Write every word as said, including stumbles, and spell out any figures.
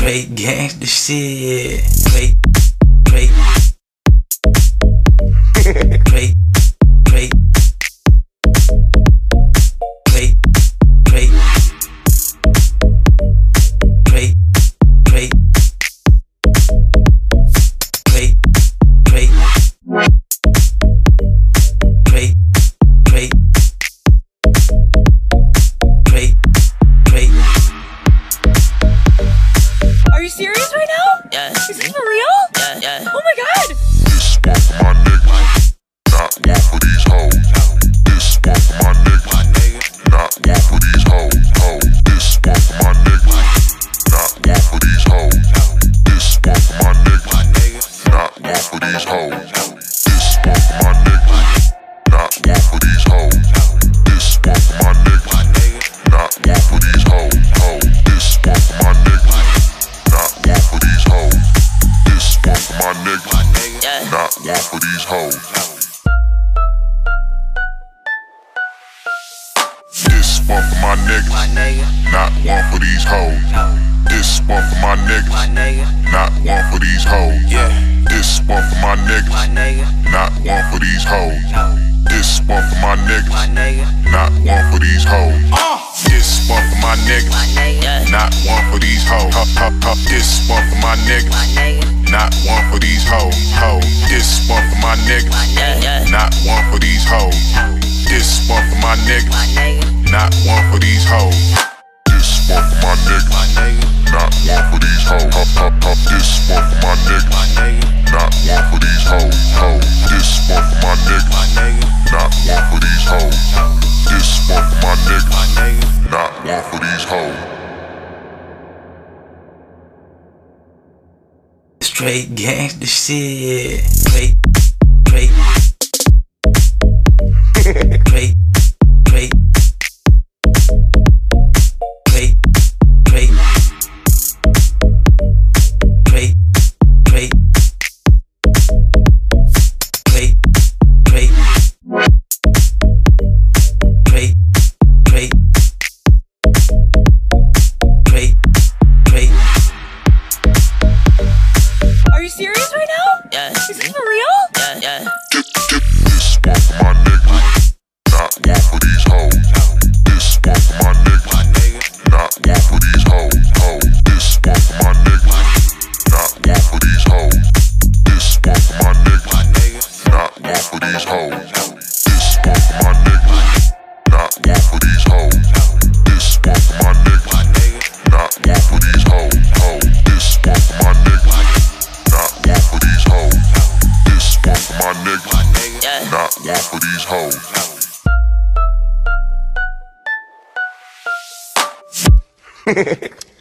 Straight gangsta shit. Straight, straight, straight, straight, straight, straight, straight, straight, straight, straight, straight, straight, straight, straight. Are you serious right now? Yeah. Is this for real? Yeah, yeah. Oh my god! This one for my niggas, not one for these hoes. This one for my niggas, not one for these hoes. Hoes. This one for my niggas, not one for these hoes. This one for my niggas, not one for these hoes. This one for my niggas, not one for these hoes. This one for my niggas, not one for these hoes. Hoes. This one for my niggas, not one for these hoes. This one for my niggas, Yeah. not one for these hoes. This one for my niggas, My nigga, not one for these hoes. This one for my my niggas, nigga, not one for these hoes. Yeah. This one for my my niggas, nigga, not one for these hoes. This one for my my niggas, nigga, not one for these hoes. This one for my my niggas, nigga, not one for these hoes. This one for my my niggas, nigga, not one for these hoes. Hoes. This one for my niggas, yeah, yeah. not one for these hoes. This one for my My niggas, nigga, not one for these hoes. This one for my niggas, not one for these hoes. This one for my niggas, not one for these hoes. Hoes. This one for my niggas, not one for these hoes. This one for my niggas, not one for these hoes. Straight gangsta shit. Straight, straight, straight, straight, straight, straight, straight, straight, straight, straight, straight, straight, straight, straight. Are you serious right now? yeah, Is this for real? yeah, yeah. This one for my niggas, not one for these hoes. This one for my niggas, not one for these hoes. Hoes. This one for my niggas, not one for these hoes. This one for my niggas, not one for these hoes. This one for my niggas, not one for these hoes. This one for my niggas, not one for these hoes. Hoes. This one for my niggas, not one for these hoes. This one for my niggas, Yeah. not one for these hoes. Hehehe